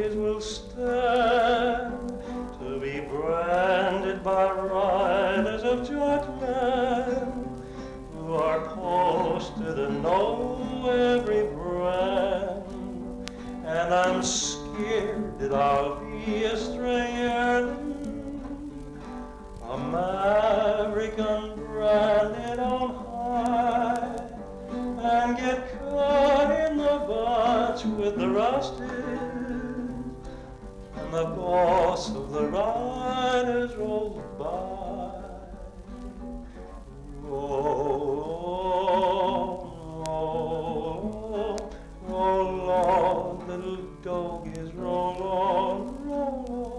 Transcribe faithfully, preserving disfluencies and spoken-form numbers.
doggies will stand to be branded by riders of Jutland who are posted and know every brand. And I'm scared that I'll be a stray yearling, a maverick unbranded on high, and get caught in the bunch with the rusted, and the boss of the riders rolls by. Roll, roll, roll on, little doggies, roll on, roll on.